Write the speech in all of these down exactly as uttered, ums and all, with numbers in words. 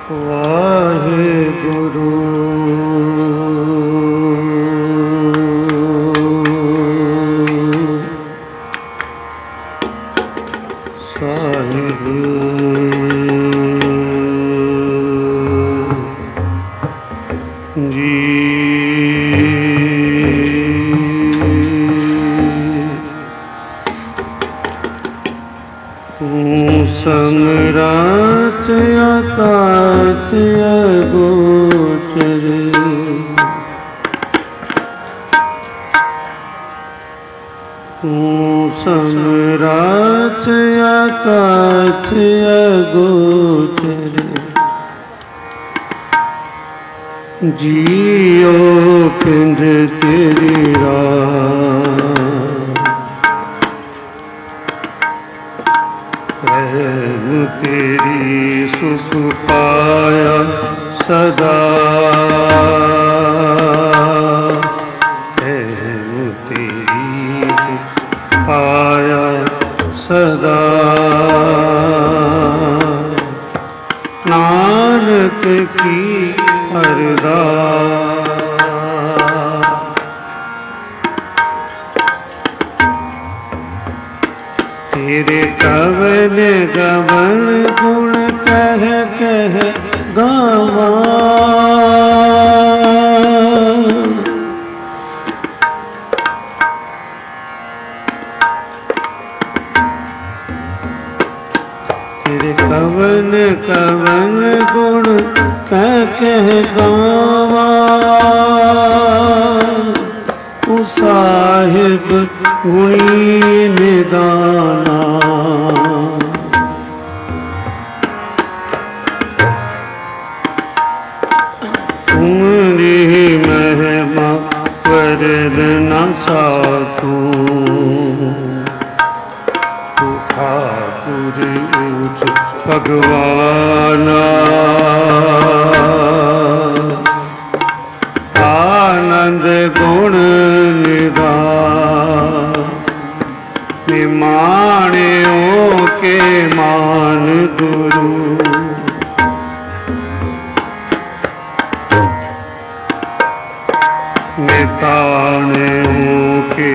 ਵਾਹਿਗੁਰੂ ਸਾਹਿਬ ਜੀ। ਤੂੰ ਸਮਰਾਟ ਆਕਾਸ਼ ਅਗੋਚਰ, ਤੂੰ ਸਮਰਾਟ ਆਕਾਸ਼ ਅਗੋਚਰ, ਜੀਓ ਪਿੰਡ ਤੇਰੀ ਰਾਹ, ਰਹਿਮ ਤੇਰੀ ਸੁਖ ਪਾਇਆ ਸਦਾ, ਰਹਿਮ ਤੇਰੀ ਸੁਖ ਪਾਇਆ ਸਦਾ, ਨਾਨਕ ਕੀ ਅਰਦਾਸ। ਤੇਰੇ ਕਵਨ ਗਵਨ ਗੁਣ ਕਹਿ ਕਹਿ ਗਾਵਾਂ, ਤੇਰੇ ਕਵਨ ਕਵਨ ਗੁਣ ਕਹਿ ਕਹਿ ਗਾਵਾਂ, ਤੂੰ ਸਾਹਿਬ ਗੁਣੀ ਨਿਦਾਨਾ, ਤੁਮਰੀ ਮਹਿਮਾ ਵਰਨ ਨਾ ਸਾਥੋਂ, ਤੂੰ ਠਾਕੁਰ ਊਚ ਭਗਵਾਨਾ, ਆਨੰਦ ਗੁਣ ਨਿਦਾਨ, ਨਿਮਾਣਿਓ ਕੇ ਮਾਨ ਗੁਰੂ, ਨਿਤਾਣਿਓ ਕੇ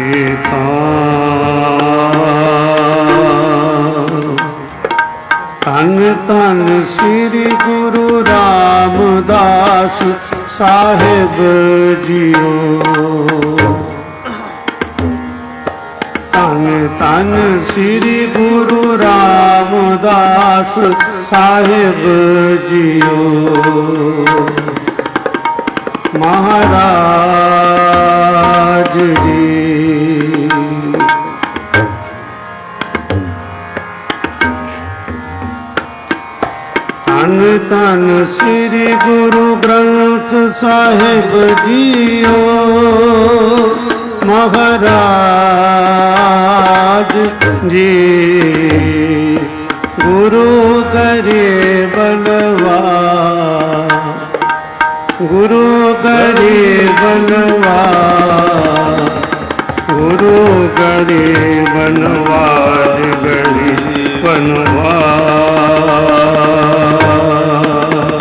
ਤਾਣ। ਧੰਨ ਧੰਨ ਸ੍ਰੀ ਗੁਰੂ ਰਾਮਦਾਸ ਸਾਹਿਬ ਜੀਓ, ਧੰਨ ਧੰਨ ਸ੍ਰੀ ਗੁਰੂ ਰਾਮਦਾਸ ਸਾਹਿਬ ਜੀਓ, ਮਹਾਰਾਜ ਜੀ। ਧੰਨ ਧੰਨ ਸ੍ਰੀ ਗੁਰੂ ਗ੍ਰੰਥ ਸਾਹਿਬ ਜੀਓ, ਮਹਾਰਾਜ ਜੀ। ਗੁਰੂ ਗਰੀਬ ਨਵਾਜ, ਗੁਰੂ ਗਰੀਬ ਨਵਾਜ, ਗੁਰੂ ਗਰੀਬ ਨਵਾਜ, ਗਰੀਬ ਨਵਾਜ।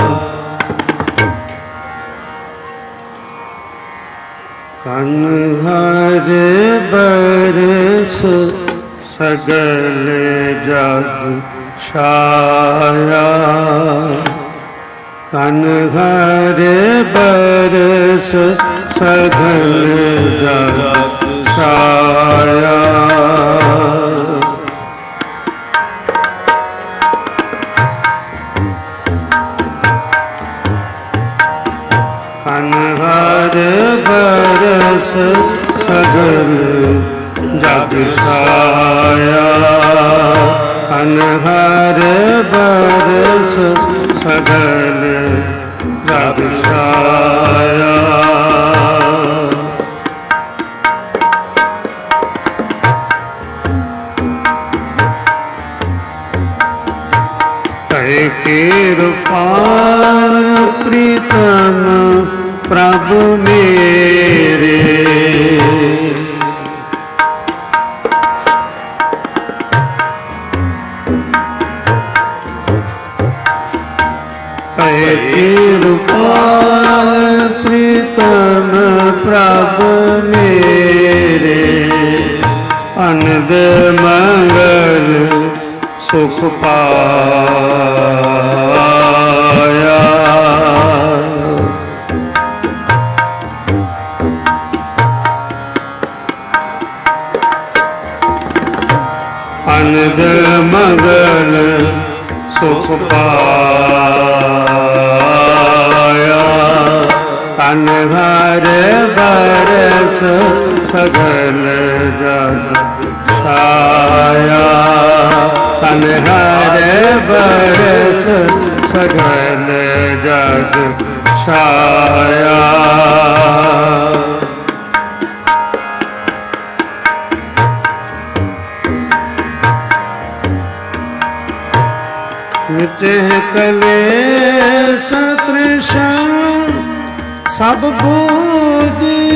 ਕਨ ਹਰ ਬਰਸ ਸਗਲ ਜਗ ਛਾਇਆ, ਕਨ ਹਰ ਬਰਸ ਸਗਲ ਜਗ ਛਾਇਆ, ਕਨ ਹਰ ਬਰਸ ਸਗਲ ਜਗ ਛਾਇਆ, ਕਨ ਹਰ ਬਰਸ ਸਗਲ ਜਗ ਛਾਇਆ। ਕਹਿ ਕਿਰਪਾਲ ਪ੍ਰੀਤਮ ਪ੍ਰਭ ਮੇਰੇ, ਕਹਿ कृपाल प्रीतम प्रभु मेरे अनद मंगल सुख पाया। अनद मंगल सुख पाया। तन हर बरस सगल जग छाया। तन हर बरस सगल जग छाया। मिटह कलेश तृषण सब बूझी।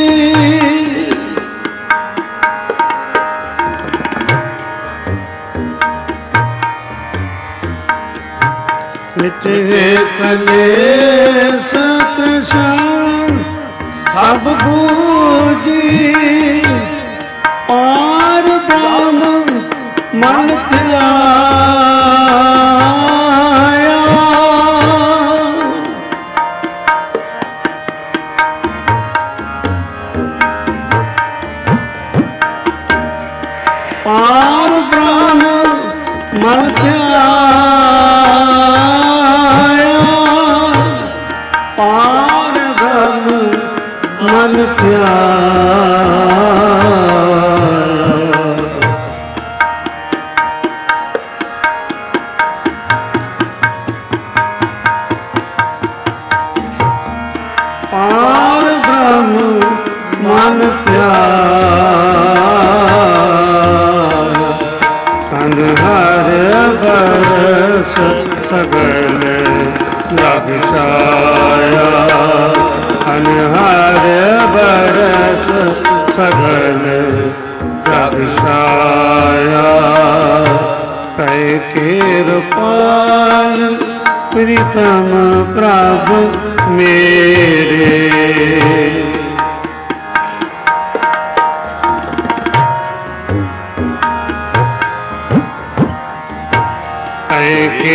मिटह कलेश तृषण सब बूझी। पार ब्रह्म मन ध्याया। पार ब्रह्म मन ध्याया। पार ब्रह्म मन ध्याया। पार ब्रह्म मन ध्याया। तन हर बरस सगल जग छाया। तन हर बरस सगल जग छाया। कै कृपाल प्रीतम प्रभु मेरे कै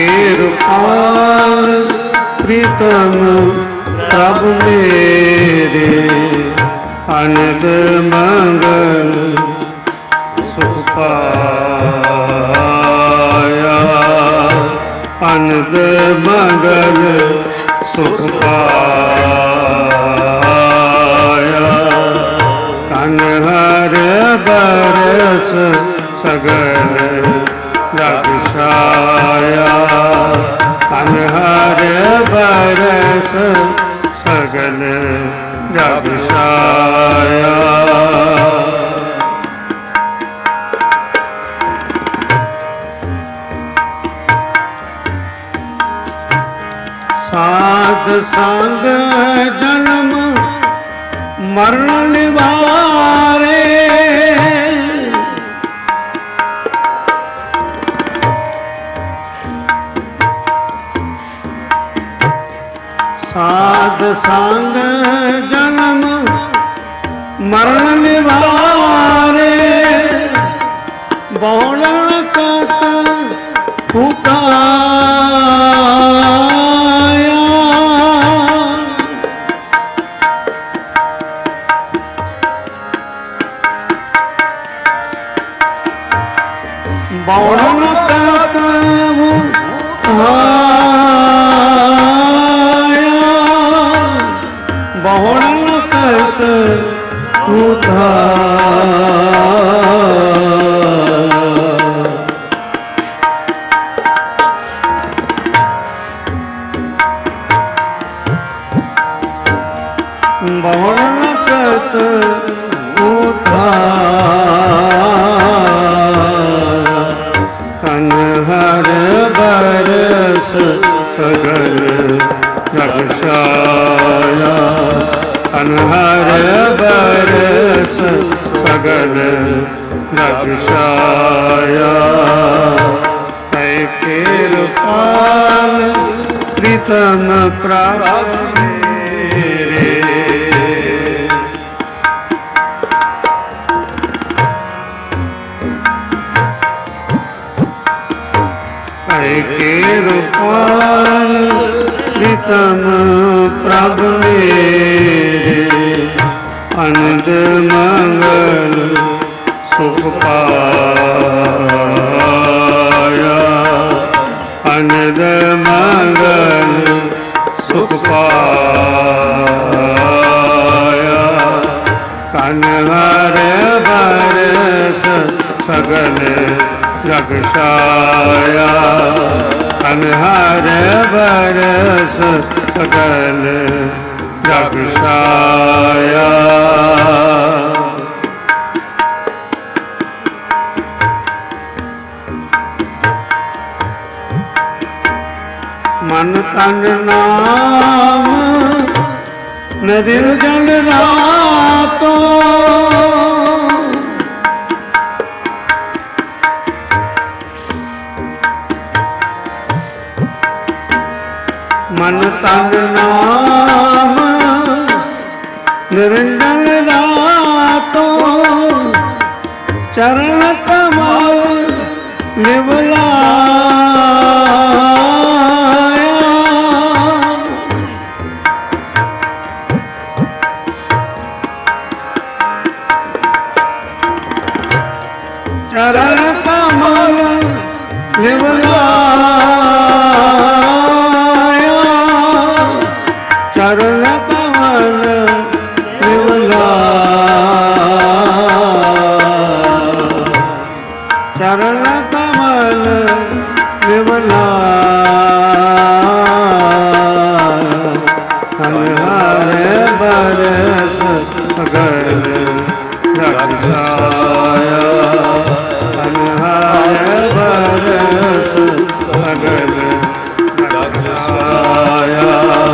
कृपाल प्रीतम प्रभु मेरे अनद मंगल सुख पाया। अनद मंगल सुख पाया। तन हर बरस सगल जग छाया। तन हर बरस सगल जग छाया। साध संग जन्म मरण निवारे। साध संग जन्म मरण निवारे। बहुलन कत पुकाया। बहुलन कत पुकाया। बहुलन कत पुकाया। बहुलन कत पुकाया। तन हर बरस सगल जग छाया। तन हर बरस सगल जग छाया। कै कृपाल प्रीतम प्रभु मेरे। कृपाल प्रीतम प्रभु मेरे। आनंद मंगल सुख पाया। आनंद मंगल सुख पाया। कनहर बरस सगल जग छाया। कनहर बरस सगल जग छाया। मन तन नाम निर्जन रातो। मन तन नाम निरंजन रातो। चरण कमल निवला। चरण कमल निवलाया। चरण कमल निवलाया। चरण कमल निवलाया। कनहर बरस सगल जग छाया। कनहर बरस सगल जग छाया।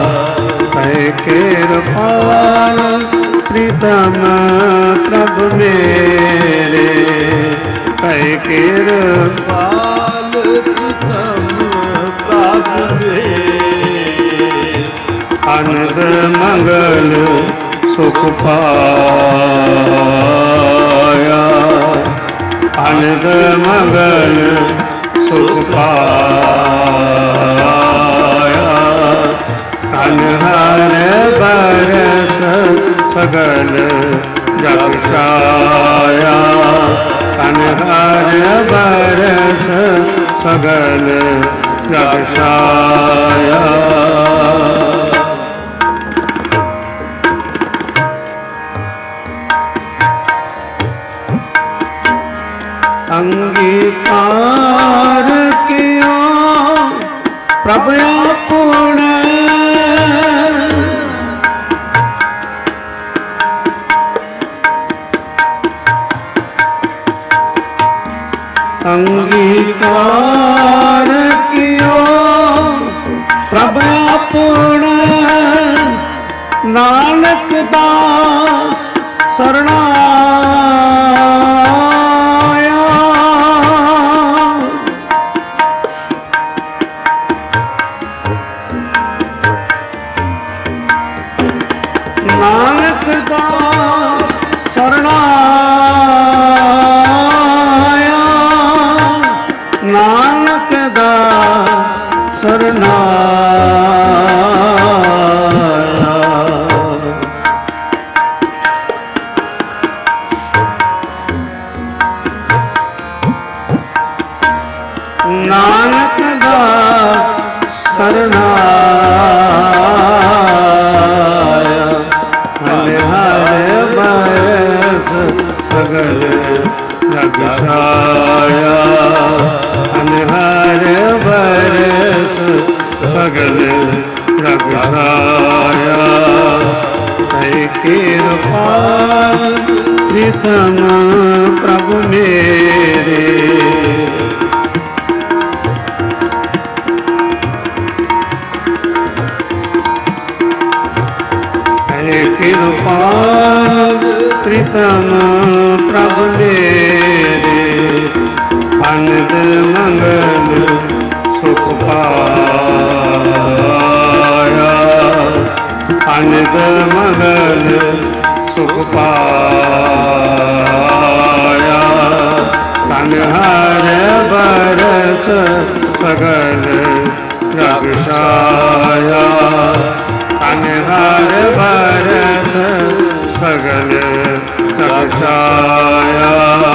कृपाल प्रीतम प्रभु मेरे। कृपाल प्रीतम प्रभु मेरे। आनंद मंगल सुख पाया। आनंद मंगल सुख पाया। कनहर बरस सगल जग छाया। कनहर बरस सगल जग छाया। अंगीकार किया प्रभु अपने। अंगीकार किया प्रभु अपने। नानक दास शरणा। नानक दास शरणाया। नानक दास शरणाया। नानक दास शरणाया। कनहर बरस सगल जग छाया। कनहर बरस सगल जग छाया। कृपाल प्रीतम प्रभु मेरे। कृपाल प्रीतम प्रभु मेरे। आनंद मंगल ਸੁਖ ਪਾਇਆ। ਅਨੰਦ ਮਗਨ ਸੁਖ ਪਾਇਆ। ਤਨ ਹਰ ਬਰਸ ਸਗਲ ਜਗ ਛਾਇਆ। ਤਨ ਹਰ ਬਰਸ ਸਗਲ ਜਗ ਛਾਇਆ।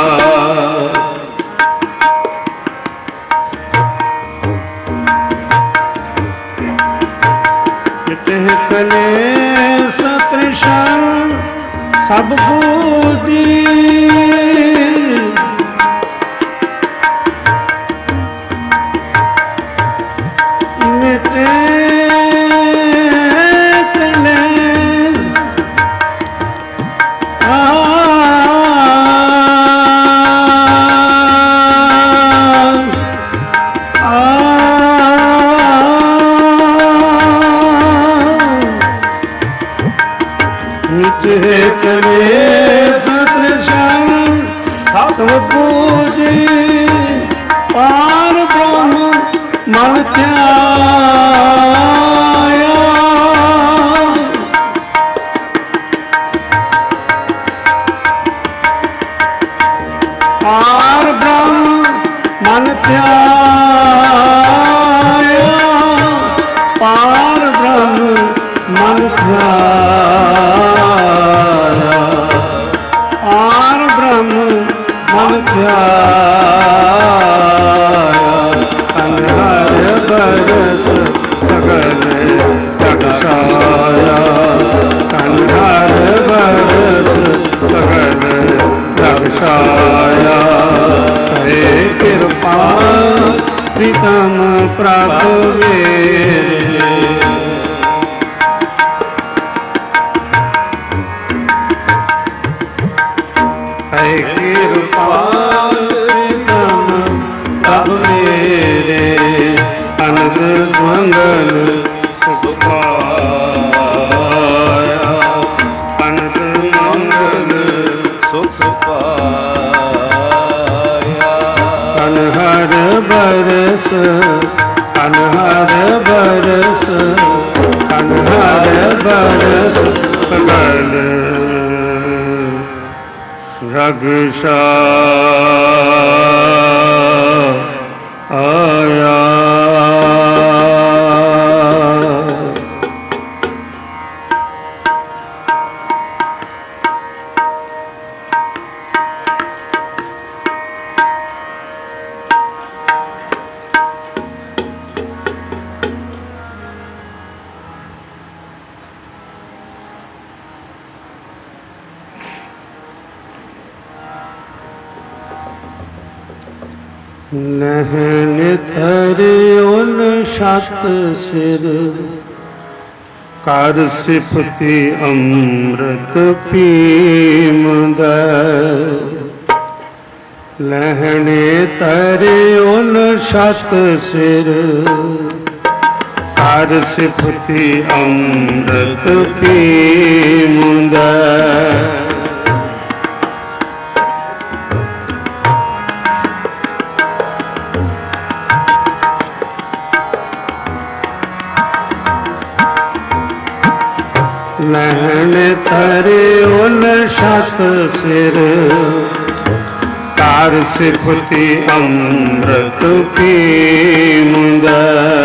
ਮਿਟਹਿ ਕਲੇਸ਼ ਤ੍ਰਿਸ਼ਣ ਸਭ ਬੂਝੀ। ਮਿਟਹਿ ਕਲੇਸ਼ ਤ੍ਰਿਸ਼ਣ ਸਭ ਬੂਝੀ। ਪਾਰ ਬ੍ਰਹਮ ਮਨ ਧਿਆਇਆ। ਪਾਰ ਬ੍ਰਹਮ ਮਨ ਧਿਆਇਆ। ਪਾਰ ਬ੍ਰਹਮ ਮਨ ਧਿਆਇਆ। ਪਾਰ ਬ੍ਰਹਮ ਮਨ ਧਿਆਇਆ। ਤਨ ਹਰ ਬਰਸ ਸਗਲ ਜਗ ਛਾਇਆ। ਤਨ ਹਰ ਬਰਸ ਸਗਲ ਜਗ ਛਾਇਆ। ਕਰੇ ਕਿਰਪਾ ਪ੍ਰੀਤਮ ਪ੍ਰਭ ਮੇਰੇ। ਹੈ ਕਿਰਪਾ ਪ੍ਰੀਤਮ ਪ੍ਰਭ ਮੇਰੇ। ਅਨੰਦ ਮੰਗਲ ਸੁਖ ਪਾਇਆ। ਅਨੰਦ ਮੰਗਲ ਸੁਖ ਪਾਇਆ। ਤਨ ਹਰ ਬਰਸ ਤਨ ਹਰ ਬਰਸ ਤਨ ਹਰ ਬਰਸ ਸਗਲ ਜਗ ਛਾਇਆ। ਨਹਿਣ ਧਰਿਉਨ ਛਤ ਸਿਰ। ਕਰ ਸਿਫਤੀ ਅੰਮ੍ਰਿਤ ਪੀਮਦਾ। ਲਹਿਣੇ ਧਰਿਉਨ ਛਤ ਸਿਰ। ਕਰ ਸਿਫਤੀ ਅੰਮ੍ਰਿਤ ਪੀਮਦਾ। ਲਹਿਣ ਧਰਿਉਨ ਛਤ ਸਿਰ। ਕਰ ਸਿਫਤੀ ਅੰਮ੍ਰਿਤ ਪੀਮਦਾ।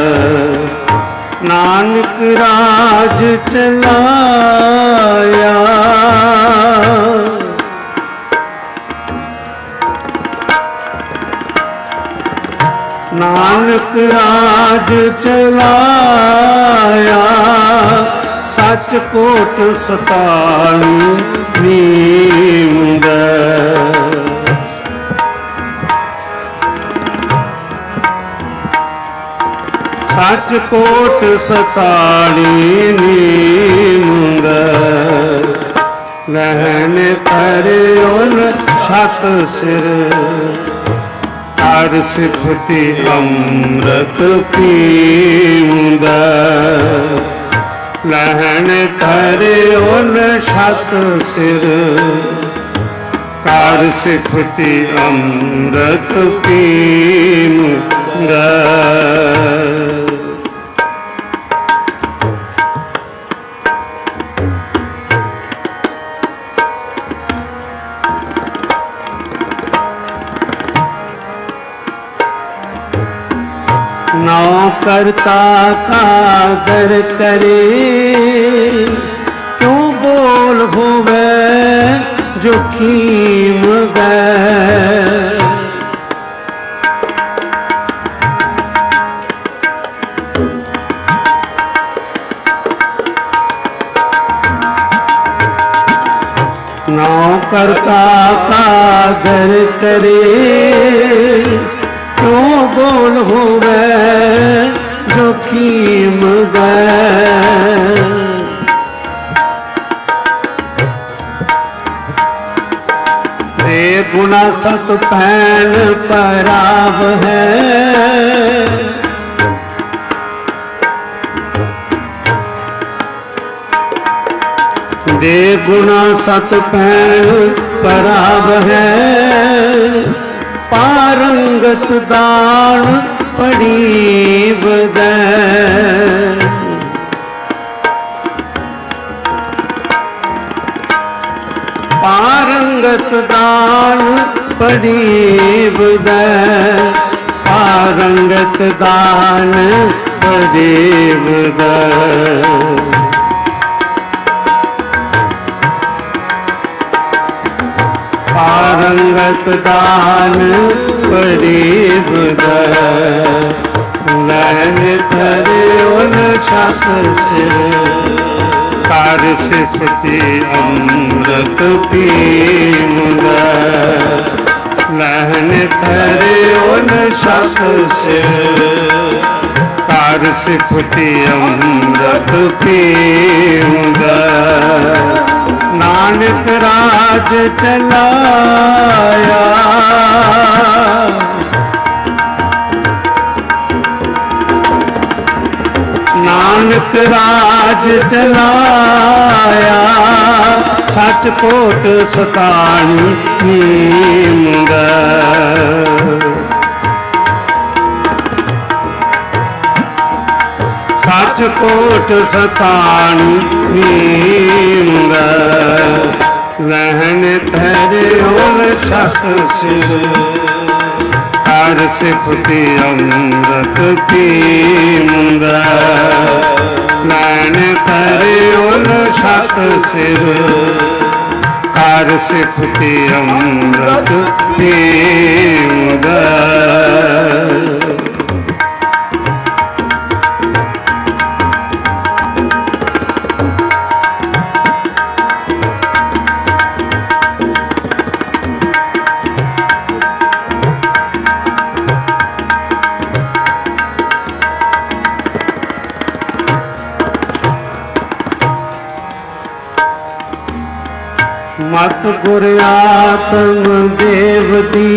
ਨਾਨਕ ਰਾਜ ਚਲਾਇਆ। ਨਾਨਕ ਰਾਜ ਚਲਾਇਆ। ਸੱਚ ਕੋਟ ਸਤਾਣੀ ਨੀਂਦਾ। ਸੱਚ ਕੋਟ ਸਤਾਣੀ ਨੀਂਦਾ। ਲਹਿਣ ਧਰਿਉਨ ਛਤ ਸਿਰ। ਕਰ ਸਿਫਤੀ ਅੰਮ੍ਰਿਤ ਪੀਮਦਾ। ਲਹਿਣ ਧਰਿਉਨ ਛਤ ਸਿਰ। कार सिफति अमृत पीऊंगा। नौकरता का दर करे, क्यों बोल होवे जोखिम गए। नौकरता का दर करे, क्यों बोल होवे जोखिम गए। रे गुना सत पैन पराव है, दे गुना सत पैन पराव है। पारंगत दान पड़ी बदै, पारंगत दान पड़ी बदै। पारंगत दान पड़ी बदै। पारंगत दान पड़ी बदै। लैन धरे उन शत सिर, कार सिफति अमृत पीऊंगा। लैन धरे उन शत सिर, कार सिफति अमृत पीऊंगा। नानक राज चलाया, नानक राज चलाया। सच कोट सतानी नीमगा। सच कोट सतानी नीमगा। रहन धरे उन शत सिर, कार सिफति अमृत पीऊंगा। नैन धरे उन शत सिर, कार सिफति अमृत पीऊंगा। मत गुर आत्म देव दी,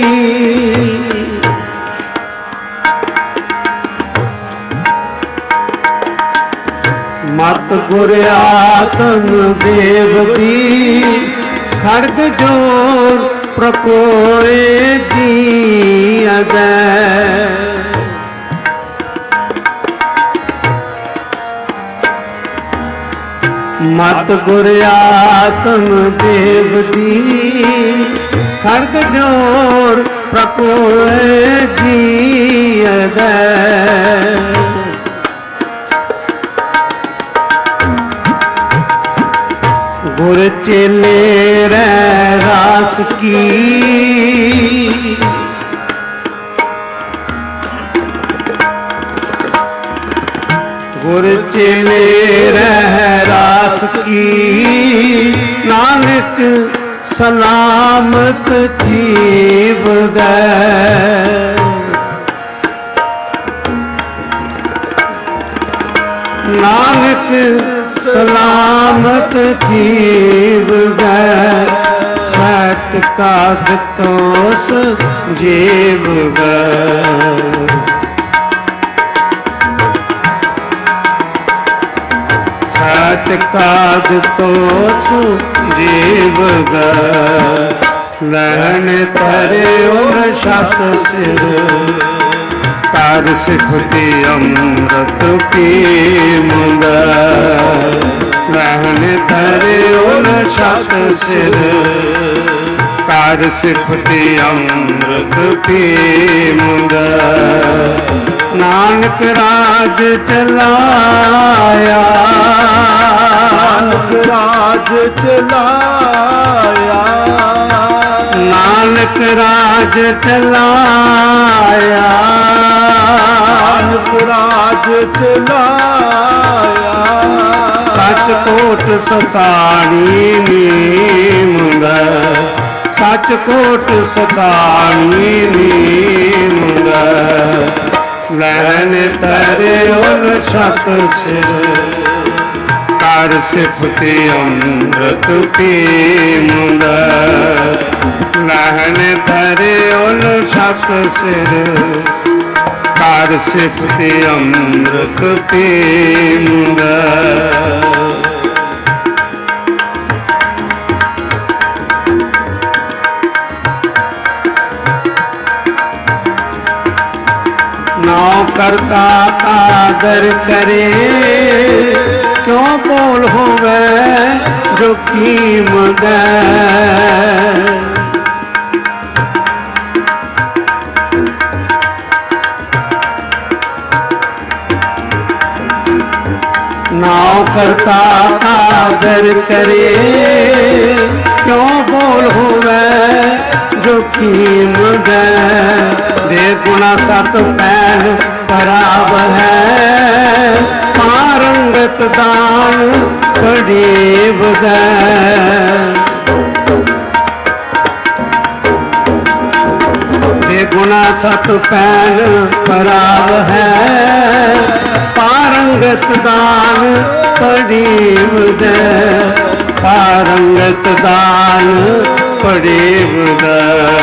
मत गुर आत्म देव दी। खड़ग जोर प्रकोए जी अदै। मत गुर आत्म देव दी। खड़ग जोर प्रकोए जी अदै। गुर चेले रै रास की, गुर चेले रह रास की। नानक सलामत थी बदै। नानक सलामत थी बदै। सट काग तोस जेब गै। सट काग तोस जेब गै। लहन तरे उन शत सिर कर सिफति अमृत पी मुंद लहन तरे उन शत सिर कर सिफति अमृत पी मुंद नानक राज चलाया नानक राज चलाया नानक राज चलाया नानक राज चलाया सच कोट सतानी नीम सच कोट सतानी नीम लहन तरे उन शत सिर कर सिफति अमृत पी मुंद लहन तरे उन शत सिर कर सिफति अमृत पी मुंद नौ करता आदर करे क्यों बोल होवे जो कीम दे नौ करता आदर करे क्यों बोल होवे जो कीम दे दे गुना सत पैन पराव है पारंगत दान पड़ेव दे दे गुना सत पैन पराव है पारंगत दान पड़ेव दे पारंगत दान पड़ेव दे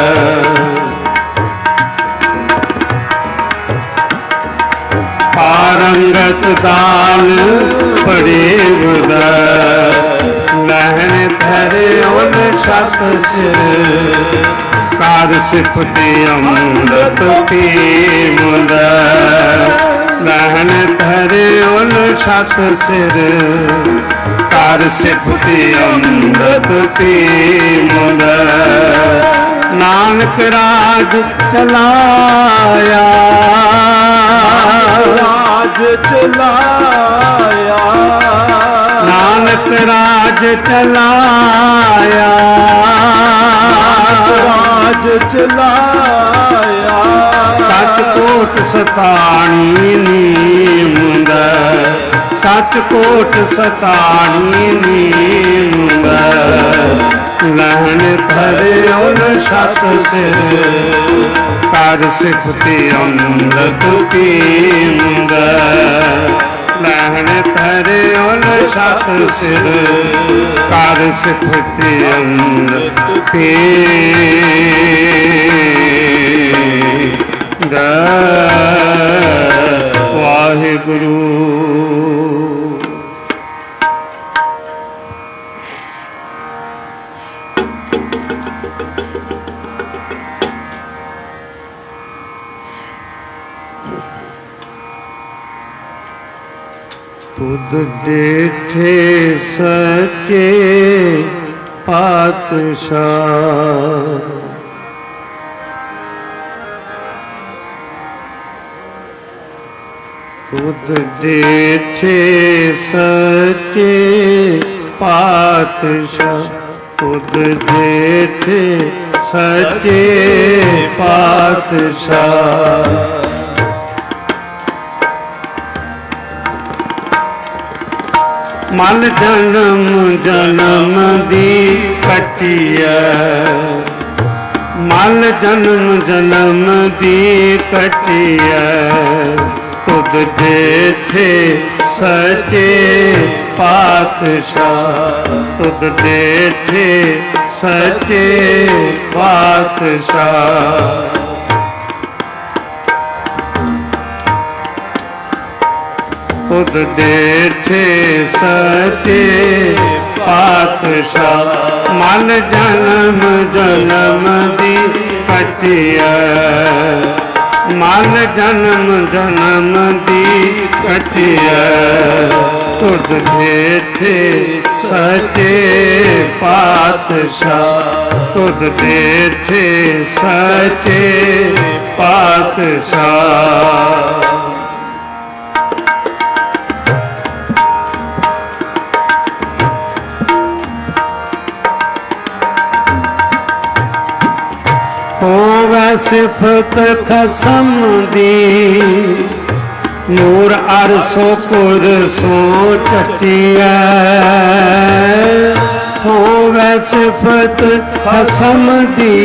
पारंगत दान पड़ेव दे लहन धरे उन शत सिर कर सिफति अमृत पी मुंद लहन धरे उन शत सिर कर सिफति अमृत पी मुंद नानक राज चलाया राज चलाया नानक राज चलाया राज चलाया सच कोट सतानी नीम सच कोट सतानी नीम लहन धरे उन शत सिर कर सिफति अमृत पी मुंद लहन धरे उन शत सिर कर सिफति अमृत पी वाहिगुरु तुद देखे सके पातशाह तुद देखे सके पातशाह तुद देखे सके पातशाह मल जन्म जन्म दी कटिया मल जन्म जन्म दी कटिया तुद देखे सचे पातशाह तुद देखे सचे पातशाह तुद देखे सचे पातशाह। मन जन्म जन्म दी कटिया, मन जन्म जन्म दी कटिया, तुद देखे सचे पातशाह। तुद देखे सचे पातशाह। होवे सिफत खसम दी, नूर अरसो पुरसो चटिया। होवे सिफत खसम दी,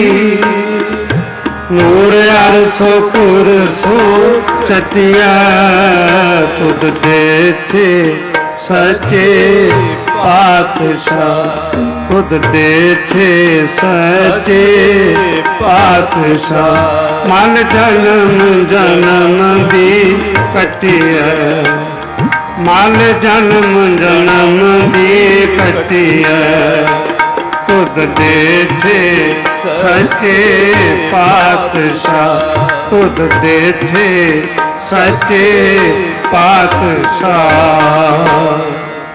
नूर अरसो पुरसो चटिया, तुद देखे सचे पातशाह। तुद देखे सचे पातशाह। मन जन्म जन्म दी कटिया, मन जन्म जन्म दी कटिया, तुद देखे सचे पातशाह। तुद देखे सचे पातशाह।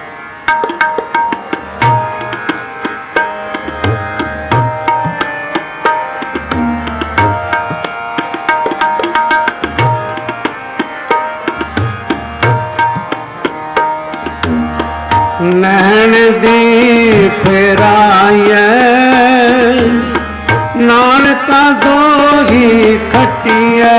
नैन दी फेराए, नानका दो ही खटिया।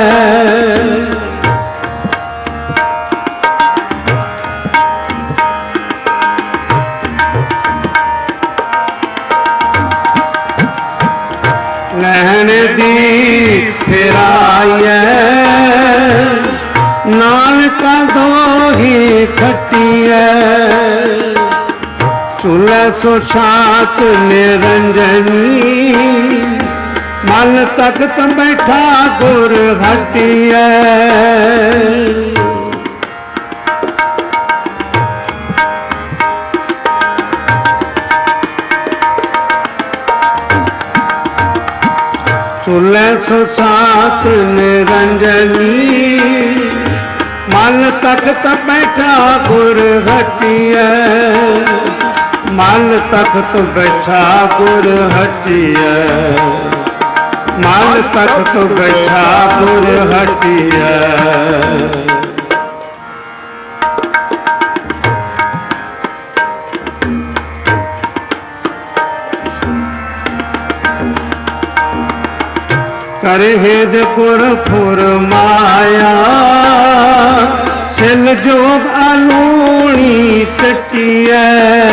नैन दी फेराए, नानका दो ही खटिया, चूल्हे सो शात निरंजनी, मन तख्त बैठा गुर हटिया। चूल्हे सो शात निरंजनी, मन तख्त बैठा गुर हटिया। मन तख्त बैठा गुर हटिया, मन तख्त बैठा गुर हटिया। कर हेद पुर फुर माया, सिल जोग अलूणी टटिया।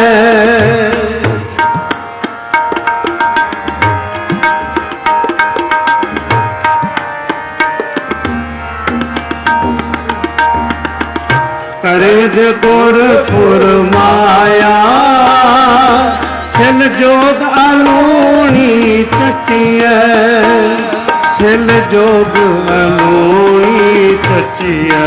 करेद गुर फुर माया, सिल जोग अलूणी टटिया। सिल जोग अलूणी टटिया,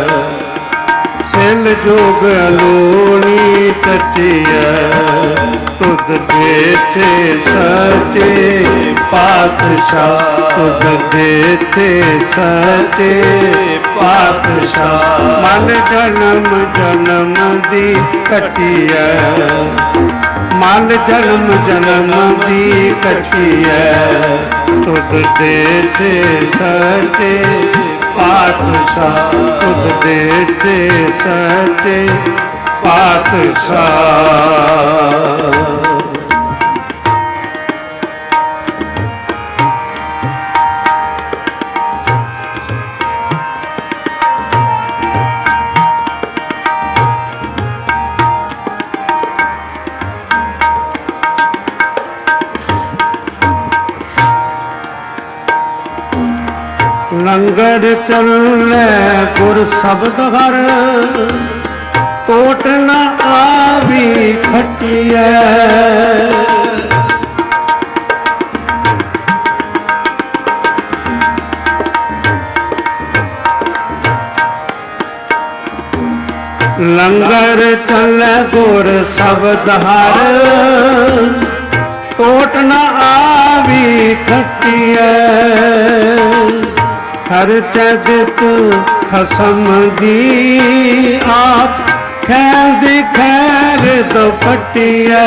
सिल जोग अलूणी टटिया, तुद देखे सचे पातशाह। तुद देखे सचे पातशाह। मन जन्म जन्म दी कटिया, मन जन्म जन्म दी कटिया, तुद देखे सचे पातशाह। तुद देखे सचे पातशाह। लंगर चले गुर शब्द हर, टोट न आवी खटिया। गुर शब्द हर टोट न आवी खटिया खर्च जित खसम दी आप खैर दी खैर दो पटिया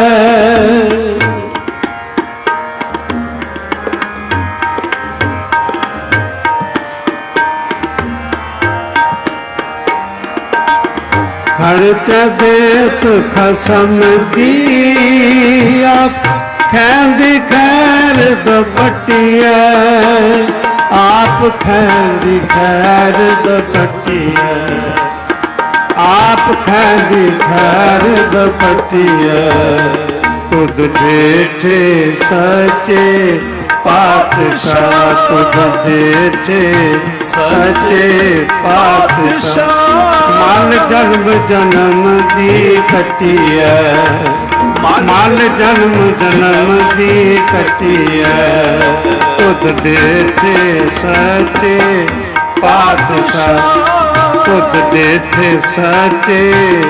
खर्च देत खसम दी आप खैर दी खैर दो पटिया आप खैर दी खैर दो पटिया आप खैर दी खैर दो पटिया तुद देठे सचे पातशाह तुद देठे सचे पातशाह मन जन्म जन्म दी कटिया मन जन्म जन्म दी कटिया तुद देठे सचे पातशाह तुद देठे सचे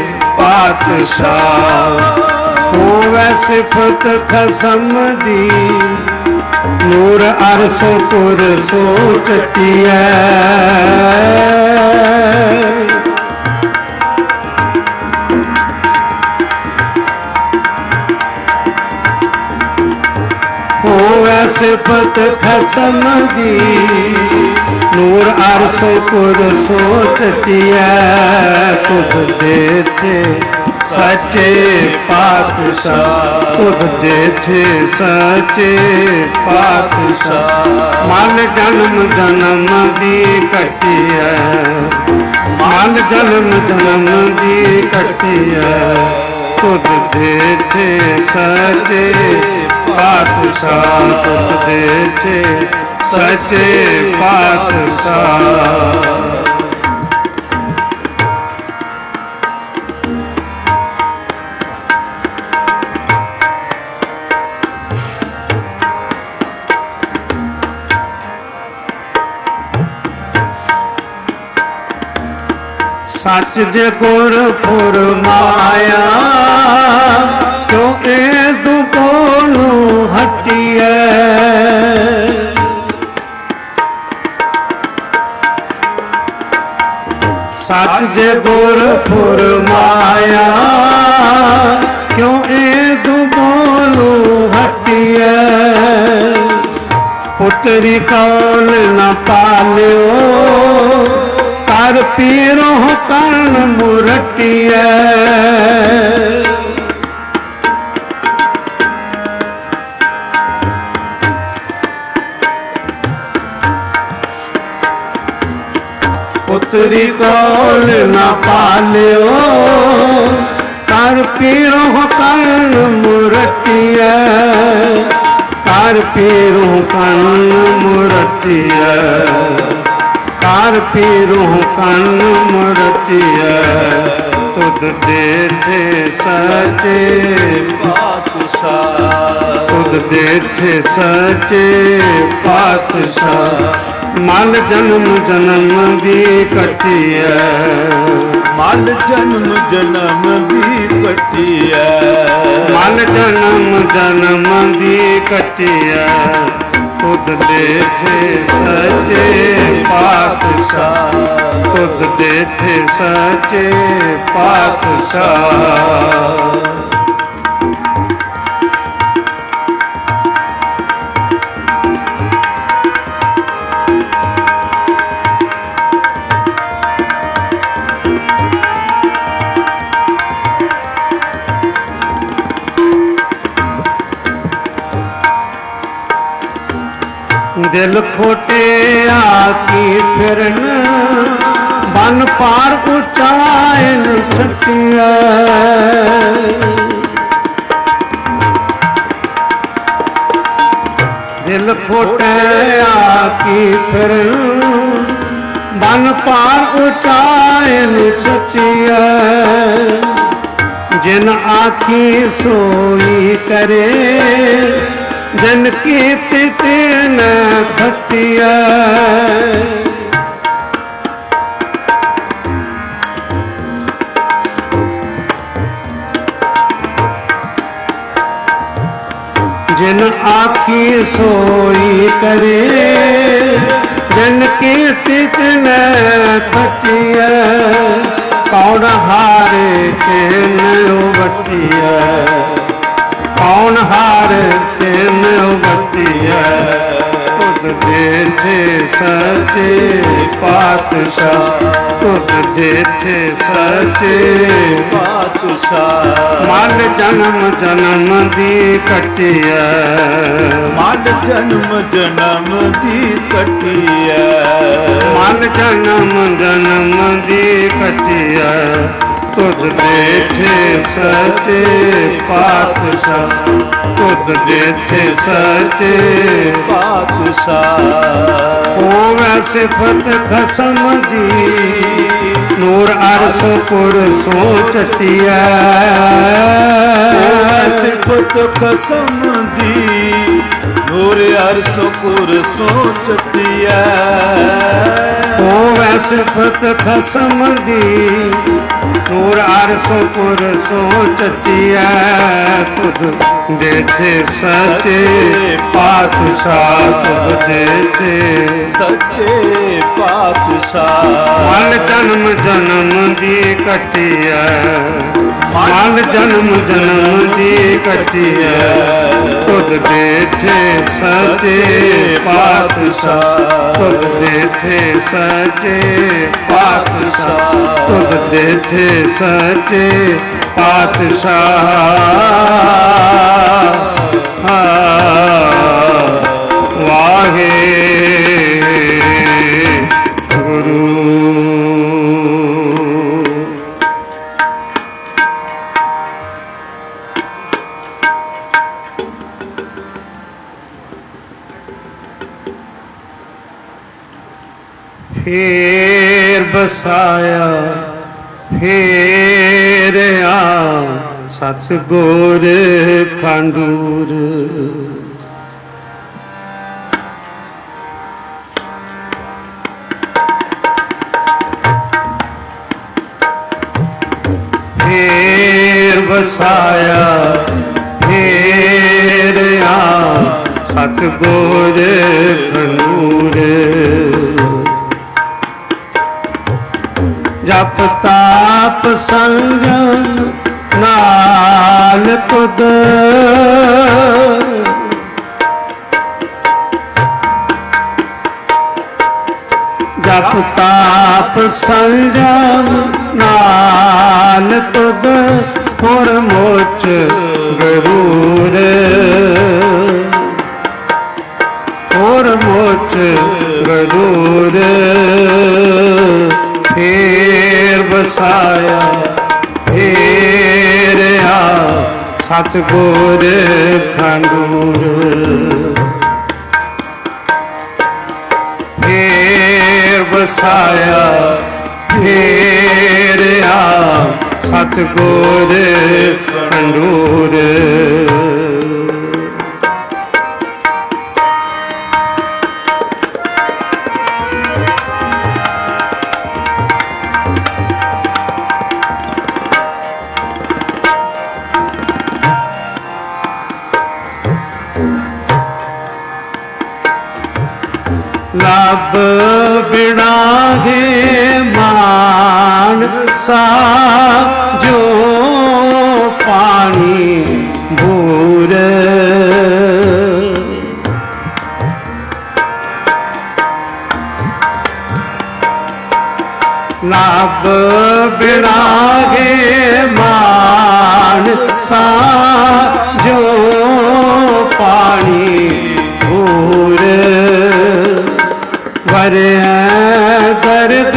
पातशाह होवे सिफत खसम दी नूर अरसो पुर सो चटिया होवे सिफत खसम दी नूर अरसो पुर सो चटिया तुद देते सचे पातशाह तुद देते सचे पातशाह मन जन्म जन्म दी कटिया मन जन्म जन्म दी कटिया तुद देते सचे पातशाह तुद देते सचे पातशाह सच जे गुर फुरमाया क्यों ए तू कोनू हटिया सच जे गुर फुरमाया क्यों ए तू कोनू हटिया पुत्री कौल न पालियो कर पीरो कर्ण मुरटिया पुत्री कौल न पालियो कर पीरो कर्ण मुरटिया कर पीरो कर्ण मुरटिया कार पीरू कन्न मुरतिया तुद देठे सचे पातशाह तुद देठे सचे पातशाह मल जन्म जन्म दी कटिया मल जन्म जन्म दी कटिया मल जन्म जन्म दी कटिया तुद देठे सचे पातशाह तुद देठे सचे पातशाह दिल खोटे आकी फिरन बन पार उचायन छटिया दिल खोटे आकी फिरन बन पार उचायन छटिया जिन आखी सोई करे जन की तिन थतिया जिन आखी सोई करे, जिन कीर्ति तिन खटिया, कौन हारे तिन उबटिया, कौन हारे तिन उबटिया। तुद देखे सचे पातशाह, तुद देखे सचे पातशाह। मल जन्म जन्म दी कटिया, मल जन्म जन्म दी कटिया, मल जन्म जन्म दी कटिया। तुद देखे सचे पातशाह, तुद देखे सचे पातशाह। होवे सिफत खसम दी, नूर अरस पुर सो चटिया। होवे सिफत खसम दी, नूर अरस पुर सो चटिया। होवे सिफत खसम दी, नूर अरसो पुर सो चटिया। तुद देखे सचे पातशाह, तुद देखे सचे पातशाह। मल जन्म जन्म दी कटिया, मल जन्म जन्म दी कटिया। तुद देखे सचे पातशाह, तुद देखे सचे पातशाह, तुद देखे सचे पातशाह। वाहे गुरु। फेर बसाया फेर आ सतगुर खंडूर। फेर बसाया फेर आ सतगुर खंडूर। जप ताप संयम नाल तुद, जप ताप संयम नाल तुद। हुर मोच गरूर, हुर मोच गरूर। फेर बसाया फेर आ सतगुर खंडूर। फेर बसाया फेर आ सतगुर खंडूर। लब बिना है मान सा जो पानी भूर। लब बिना है मान सा जो पानी भूर। वर दर्द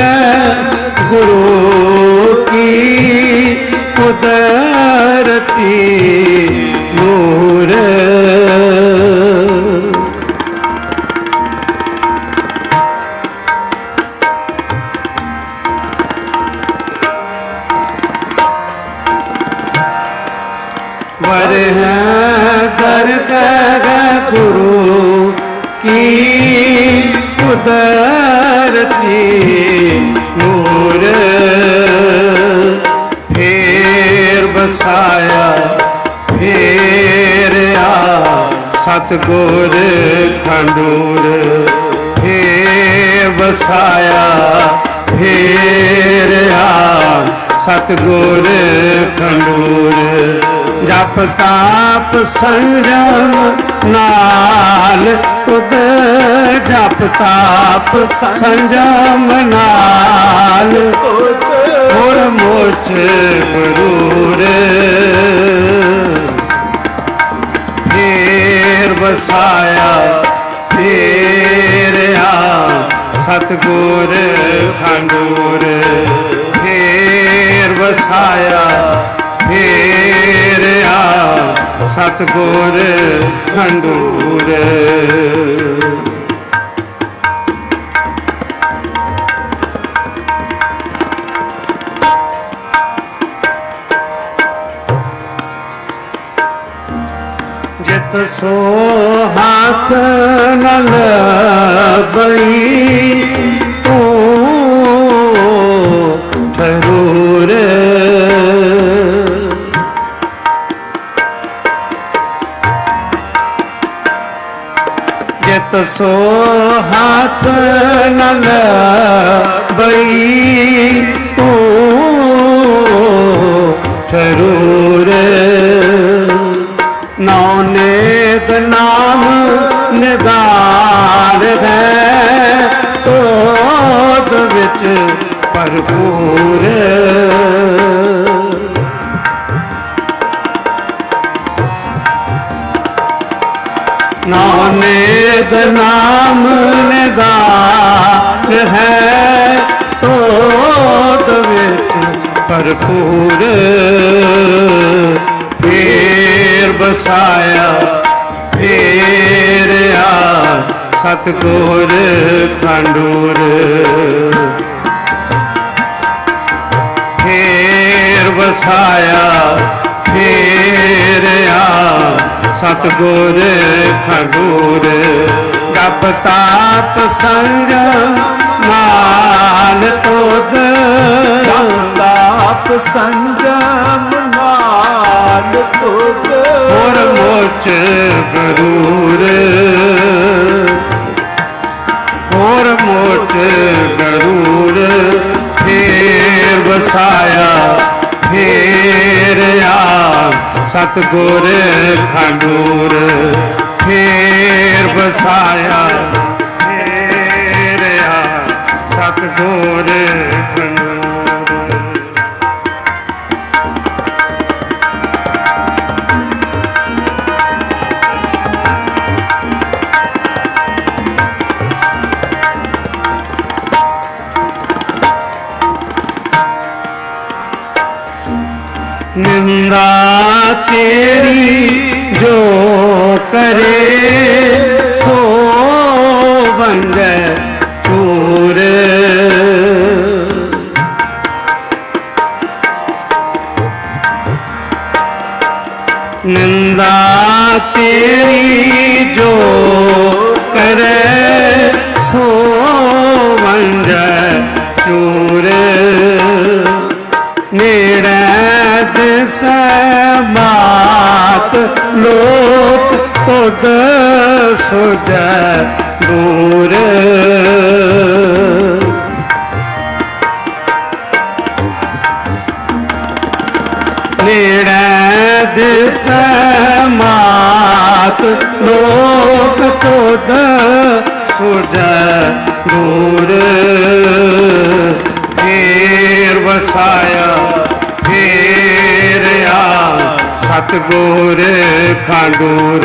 गुरु की कुदरती नूर। वर दर्द गुरु की कुदरती नूर। फेर बसाया फेर आ ਸਤਿਗੁਰ ਖੰਡੂਰ ਫੇਰ ਵਸਾਇਆ ਫੇਰ ਆ ਸਤਿਗੁਰ ਖੰਡੂਰ ਜਪ ਤਾਪ ਸੰਜਮ ਨਾਲ ਤੁਧ ਜਪ ਤਾਪ ਸੰਜਮ ਨਾਲ ਹੋਰ ਮੋਚ ਗੁਰੂਰ ਫੇਰ ਵਸਾਇਆ ਫੇਰ ਆ ਸਤਿਗੁਰ ਖੰਡੂਰ ਫੇਰ ਵਸਾਇਆ ਫੇਰ ਆ ਸਤਿਗੁਰ ਖੰਡੂਰ ਜਿਤ ਸੋ ਹੱਥ ਨ ਲਬਈ ਤੂੰ ਠਰੂਰ ਜਿਤ ਸੋ ਹੱਥ ਨ ਲਬਈ ਤੂੰ ਠਰੂਰ ਨੌ ਨੇਤ ਨਾਮ ਨਿਦਾਨ ਹੈ ਤੋਦ ਵਿੱਚ ਭਰਪੂਰ ਨੌ ਨੇਤ ਨਾਮ ਨਿਦਾਨ ਹੈ ਤੋਦ ਵਿੱਚ ਭਰਪੂਰ ਫੇਰ ਵਸਾਇਆ ਫੇਰ ਆ ਸਤਿਗੁਰ ਖੰਡੂਰ ਫੇਰ ਵਸਾਇਆ ਫੇਰ ਆ ਸਤਿਗੁਰ ਖੰਡੂਰ ਜਪ ਤਾਪ ਸੰਜਮ ਨਾਲ ਤੁਧ ਜਪ ਤਾਪ ਸੰਜਮ ਨਾਲ ਤੁਧ ਹੋਰ ਮੋਚ ਗਰੂਰ ਹੋਰ ਮੋਚ ਗਰੂਰ ਫੇਰ ਵਸਾਇਆ ਫੇਰ ਆ ਸਤਿਗੁਰ ਖੰਡੂਰ ਫੇਰ ਵਸਾਇਆ ਫੇਰ ਆ ਸਤਿਗੁਰ ਖੰਡੂਰ ਨਿੰਦਾ ਤੇਰੀ ਜੋ ਕਰੇ ਸੋ ਬੰਜੈ ਚੂਰ ਨਿੰਦਾ ਤੇਰੀ ਜੋ ਕਰੇ ਸੋ ਬੰਜੈ ਚੂਰ ਨੇੜੇ ਦਿਸ ਮਾਤ ਲੋਕ ਤੁਧ ਸੁਜੈ ਦੂਰ ਨੇੜੇ ਦਿਸ ਮਾਤ ਲੋਕ ਤੁਧ ਸੁਜੈ ਦੂਰ ਫੇਰ ਵਸਾਇਆ ਫੇਰ ਆ ਸਤਿਗੁਰ ਖੰਡੂਰ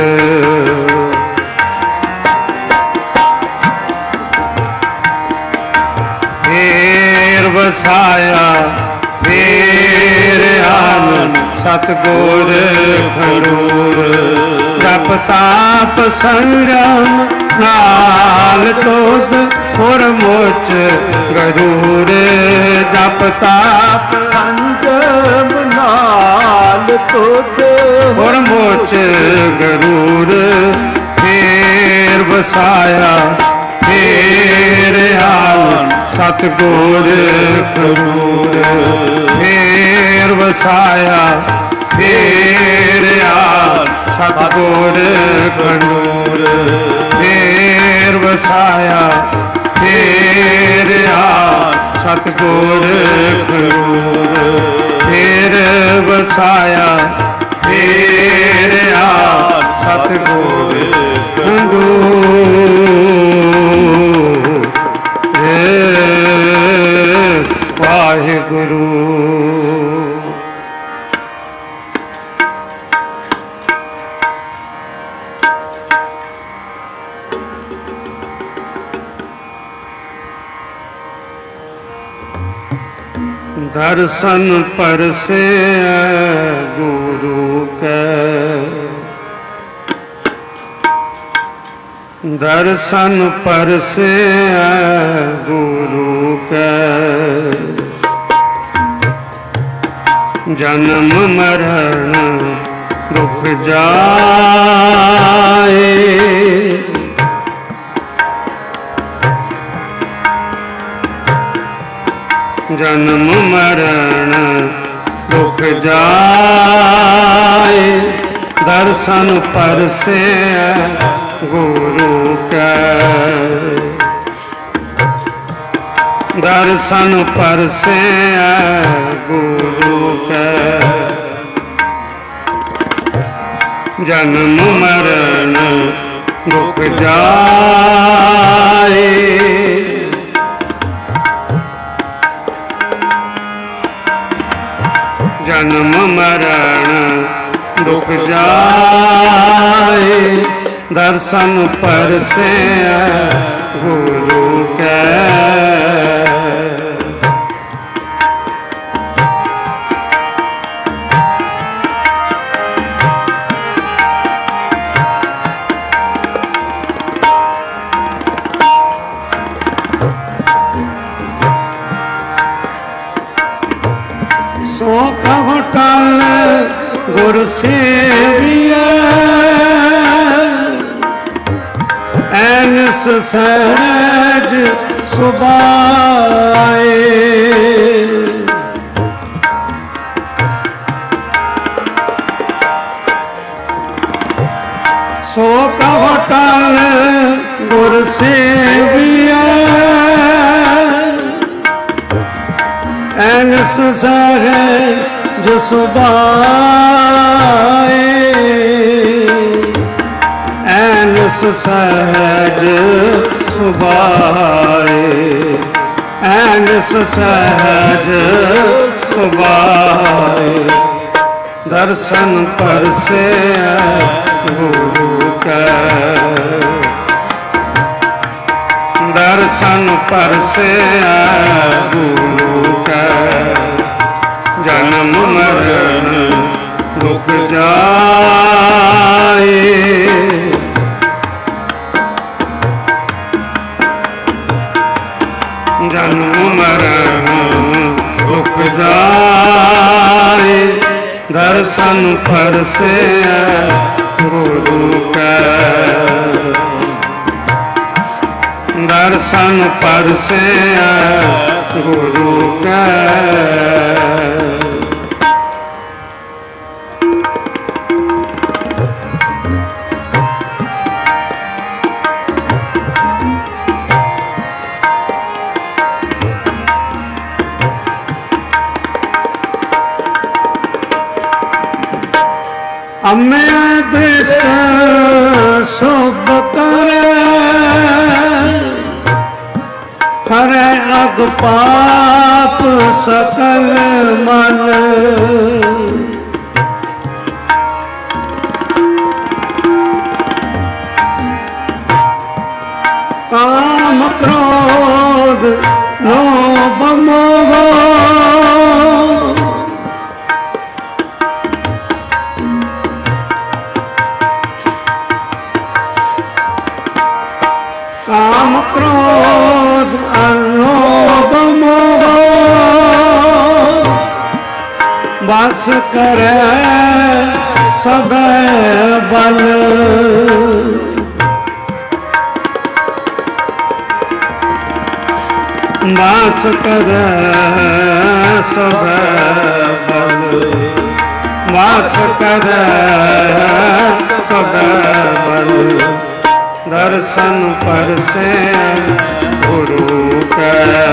ਫੇਰ ਵਸਾਇਆ ਫੇਰ ਆਨੰਦ ਸਤਿਗੁਰ ਖੰਡੂਰ ਜਪ ਤਾਪ ਸੰਜਮ ਨਾਲ ਤੁਧ ਹੋਰ ਮੋਚ ਗਰੂਰ ਜਪ ਤਾਪ ਸੰਜਮ ਨਾਲ ਤੁਧ ਹੋਰ ਮੋਚ ਗਰੂਰ ਫੇਰ ਵਸਾਇਆ ਫੇਰ ਆਨੰਦ ਸਤਿਗੁਰ ਖੰਡੂਰ ਫੇਰ ਵਸਾਇਆ ਫੇਰ ਆ ਸਤਿਗੁਰ ਖਡੂਰ ਫੇਰ ਵਸਾਇਆ ਫੇਰ ਆ ਸਤਿਗੁਰ ਖਡੂਰ ਫੇਰ ਵਸਾਇਆ ਫੇਰ ਆ ਸਤਿਗੁਰ ਖਡੂਰ ਵਾਹਿਗੁਰੂ। दर्शन परसे गुरु के दर्शन परसे गुरु के जन्म मरण दुख जाए जन्म मरण दुख जाए दर्शन परसे गुरु के दर्शन परसे गुरु के जन्म मरण दुख जाए जन्म मरण दुख जाए दर्शन परसे गुरु के सो कहो टल गुर सेविया ऐनस सहज सुबाए सो कहो टल गुर सेविया ऐनस सहज सुबाए ऐनस सहज सुबाए ऐनस सहज सुबाए दर्शन परसे गुरु के दर्शन परसे गुरु के जन्म मरण दुख जाए जन्म मरण दुख जाए दर्शन परसे गुरु के दर्शन परसे गुरु के अम्मे दृष्ट शुभ करे हरे अग पाप सकल मन काम क्रोध लोभ मोह काम क्रोध अलोभ मोह बस करे सब बल बस करे सब बल वास कर सब बल दर्शन पर से गुरु के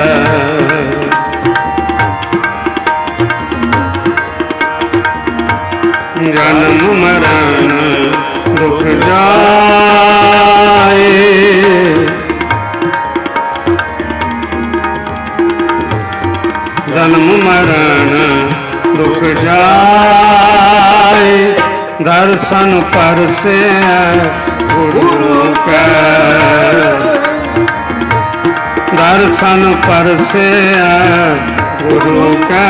जन्म मरण दुख जाए जन्म मरण दुख जाए दर्शन पर से गुरु के दर्शन पर से गुरु के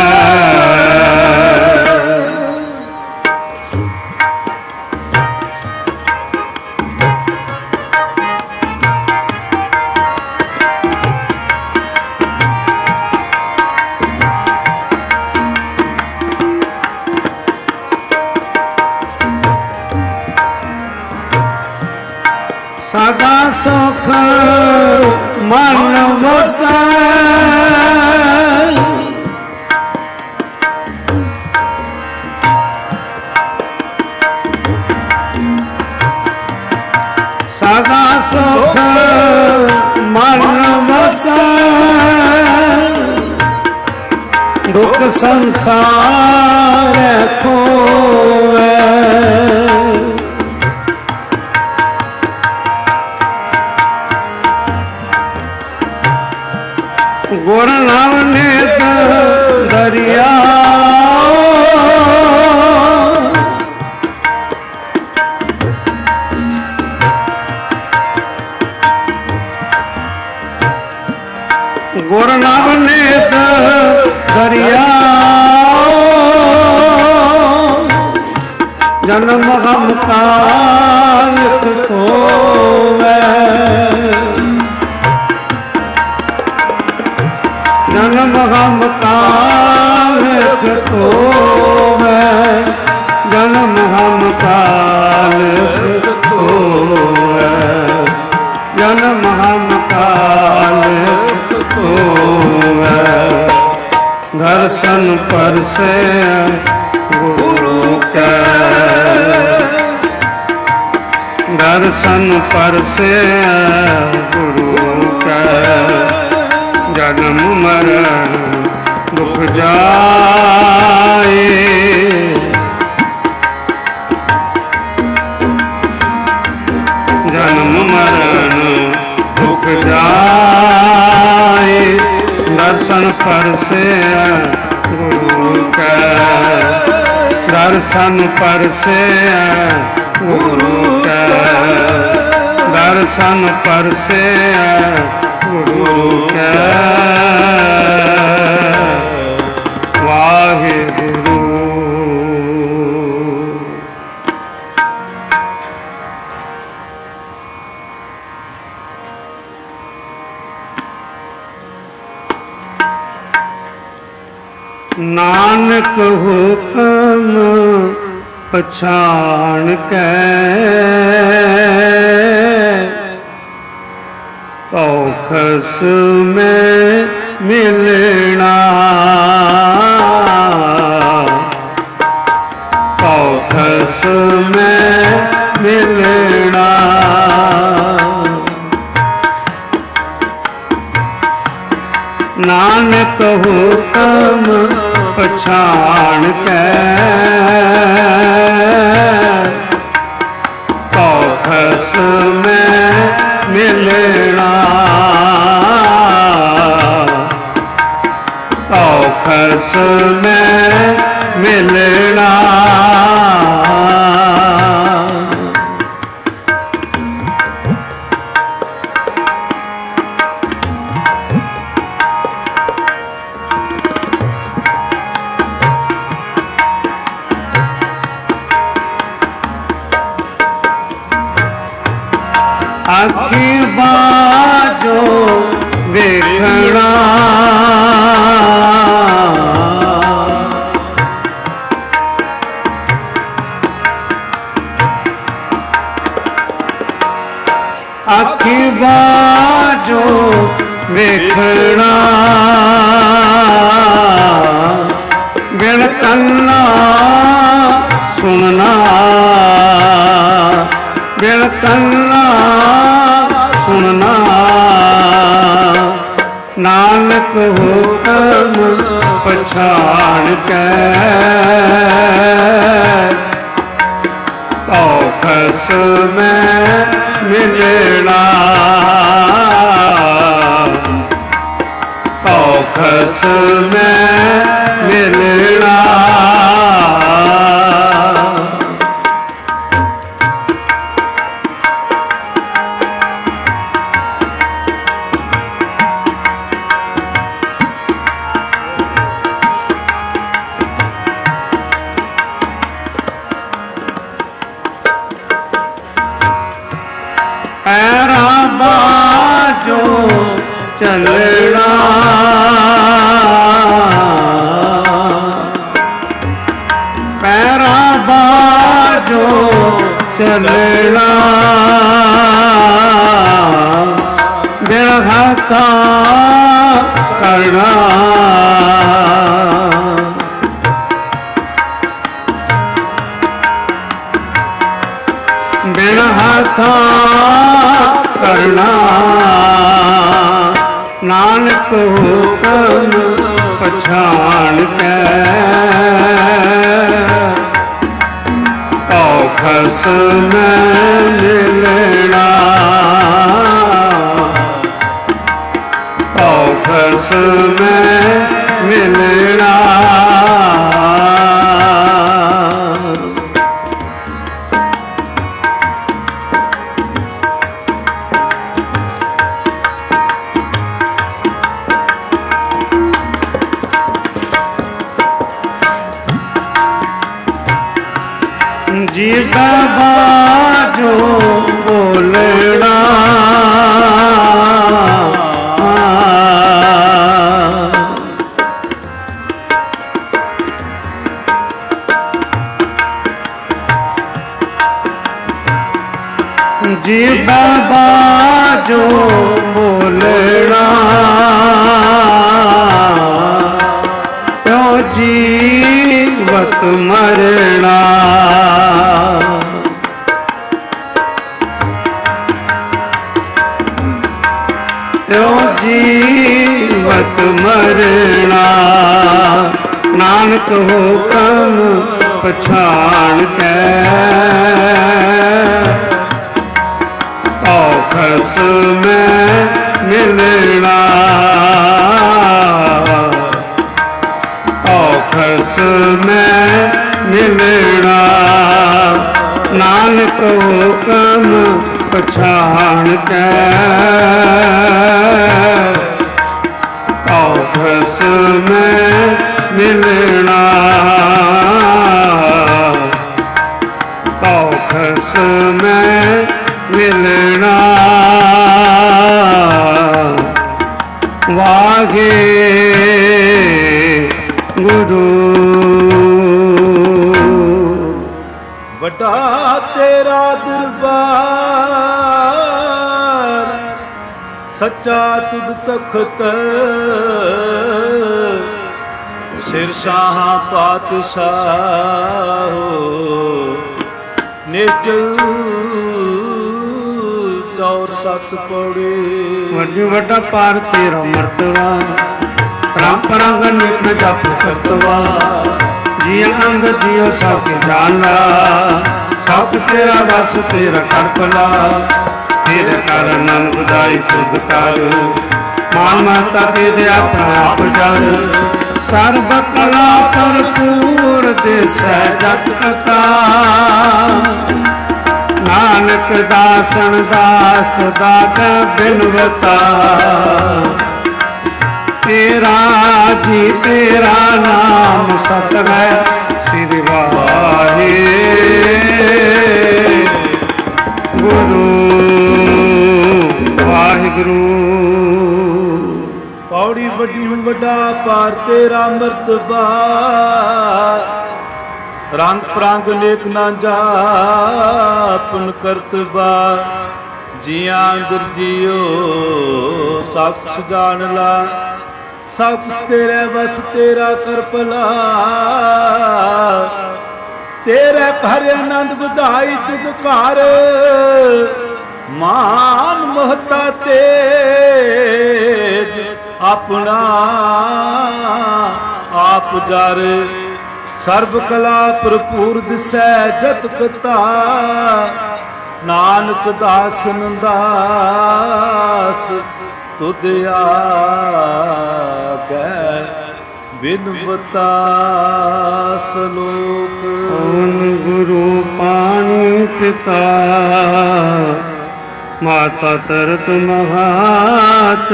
सदा सुख मन वसै सदा सुख मन वसै दुख संसार खोवे गुर नवनीत दरिया गुर नवनीत दरिया जन्म हम काल तो जन्म हम काल तो मैं जन्म हम काल तो मैं जन्म हम काल तो मैं दर्शन पर से गुरु के दर्शन पर से गुरु के जन्म मरण दुख जाए जन्म मरण दुख जाए दर्शन पर से गुरु के दर्शन पर से गुरु के दर्शन पर से गुरु के वाहिगुरु नानक हुक्म पछाण के औखस में मिलना औखस में मिलना नानक हुक्म पछाण के औखस में मिलना औखस में मिलना आखी बाजो देखना आखी बाजो देखना बिन कन्ना ਸੁਣਨਾ ਬਿਨ ਕੰਨਾ ਸੁਣਨਾ ਨਾਨਕ ਹੁਕਮ ਪਛਾਣ ਕੇ ਔਖਸ ਮੈਂ ਮਿਲਣਾ ਔਖਸ ਮੈਂ ਮਿਲਣਾ ਪੈਰਾਂ ਬਾਝੋਂ ਚੱਲਣਾ ਪੈਰਾਂ ਬਾਝੋਂ ਚੱਲਣਾ ਬਿਨ ਹੱਥਾਂ ਕਰਨਾ ਬਿਨ ਹੱਥਾਂ ਕਰਨਾ ਨਾਨਕ ਹੁਕਮ ਪਛਾਣ ਕੇ ਔਖਸ ਮੈਂ ਮਿਲਣਾ ਔਖਸ ਮੈਂ ਮਿਲਣਾ ਜੀਦਾ ਬਾਝੋਂ ਬੋਲਣਾ ਜੀਦਾ ਬਾਝੋਂ ਬੋਲਣਾ ਤਿਉ ਜੀਵਤ ਮਰਣਾ ਤਿਉ ਜੀਵਤ ਮਰਣਾ ਨਾਨਕ ਹੁਕਮ ਪਛਾਣ ਕੇ ਔਖਸ ਮੈਂ ਮਿਲਣਾ ਔਖਸ ਮੈਂ ਮਿਲਣਾ ਨਾਨਕ ਹੁਕਮ ਪਛਾਣ ਕੇ ਔਖਸ ਮੈਂ ਮਿਲਣਾ ਔਖਸ ਮੈਂ ਮਿਲਣਾ ਵਾਗੇ ਗੁਰੂ ਵੱਡਾ ਤੇਰਾ ਦਰਬਾਰ ਸੱਚਾ ਤੁਧ ਤਖਤ ਸਿਰ ਸ਼ਾਹਾਂ ਪਾਤਸ਼ਾਹ ਨਿਚਲ ਚੌਰ ਸੱਤ ਪੌੜੀ ਵੱਡੀ ਵੱਡਾ ਪਾਰ ਤੇਰਾ ਮਰਤਬਾ ਪਰੰਪਰਾ ਨਿਤ ਜਪ ਕਰਤਵਾ ਜੀ ਅੰਗ ਜੀਓ ਸਭ ਜਾਣਾ ਸਭ ਤੇਰਾ ਵਸ ਤੇਰਾ ਕਰਪਲਾ ਤੇਰੇ ਕਰ ਨਾਮ ਬੁਦਾਈ ਖੁਦ ਕਰ ਮਾਨ ਮਾਤਾ ਤੇਰੇ ਆਪਣਾ ਆਪ ਜੜ ਸਰਬ ਕਲਾ ਭਰਪੂਰ ਦੇਸੈ ਜਤ ਕਥਾ ਨਾਨਕ ਦਾਸਨ ਦਾਸ ਦਾਤ ਬਿਨਵਤਾ ਤੇਰਾ ਜੀ ਤੇਰਾ ਨਾਮ ਸਤ ਹੈ ਸ੍ਰੀ ਵਾਹਿ ਗੁਰੂ ਵਾਹਿਗੁਰੂ ਪੌੜੀ ਵੱਡੀ ਵੱਡਾ ਪਾਰ ਤੇਰਾ ਮਰਤਬਾ ਰੰਗ ਪ੍ਰਾਂਗ ਨੇਕ ਨਾ ਜਾਪਨ ਕਰਤਬਾ ਜੀਆਂ ਅੰਦਰ ਜੀਓ ਸੱਚ ਜਾਣ ਲਾ ਸਭ ਤੇਰੇ ਵਸ ਤੇਰਾ ਕਰਪਲਾ ਤੇਰੇ ਘਰ ਆਨੰਦ ਵਧਾਈ ਤੁਧ ਘਰ, ਮਾਨ ਮਹਤਾ ਤੇਜ ਆਪਣਾ ਆਪ ਜਰ। ਸਰਬ ਕਲਾ ਭਰਪੂਰ ਦਿਸੈ ਜਤ ਕਤਾ, ਨਾਨਕ ਦਾਸਨ ਦਾਸ ਤੁਧ ਆਗੈ ਬਿਨਵਤਾ ਸਲੋਕ। ਓਨ ਗੁਰੂ ਪਾਣੀ ਪਿਤਾ, ਮਾਤਾ ਤਰਤ ਮਹਾਤ,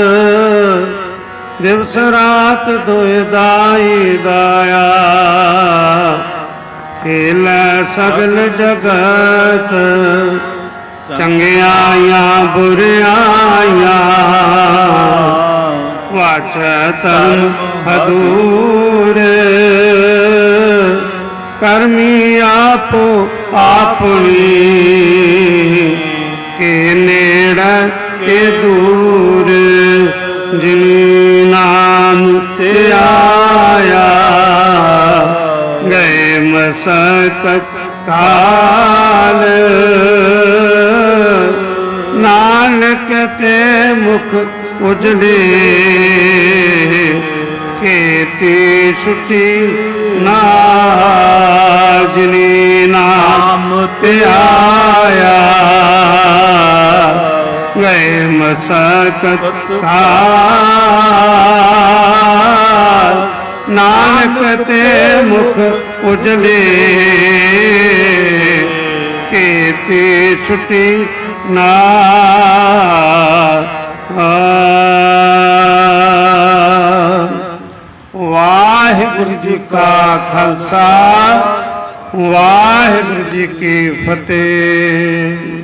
ਦਿਵਸ ਰਾਤ ਦੋਇ ਦਾਈ ਦਾਇਆ, ਖੇਲੈ ਸਗਲ ਜਗਤ ਚੰਗਿਆਈਆਂ ਬੁਰਿਆਈਆਂ, ਵਾਚੈ ਧਰਮ ਹਦੂਰ, ਕਰਮੀ ਆਪੋ ਆਪਣੀ, ਕੇ ਨੇੜੇ ਕੇ ਦੂਰ, ਜਿਨੀ ਨਾਮ ਤੇ ਆਇਆ, ਗਏ ਮਸਕਤ ਕਾਲ, ਨਾਨਕ ਤੇ ਮੁਖ ਉਜਲੇ, ਕੀਤੀ ਛੁੱਟੀ ਨਾਲ, ਜਿਨੀ ਨਾਮ ਤੇ ਆਇਆ, ਗਏ ਮਸਕਤ ਕਾਲ, ਨਾਨਕ ਤੇ ਮੁਖ ਉਜਲੇ, ਕੀਤੀ ਛੁੱਟੀ ਨਾਲ। ਵਾਹਿਗੁਰੂ ਜੀ ਕਾ ਖਾਲਸਾ, ਵਾਹਿਗੁਰੂ ਜੀ ਕੀ ਫਤਿਹ।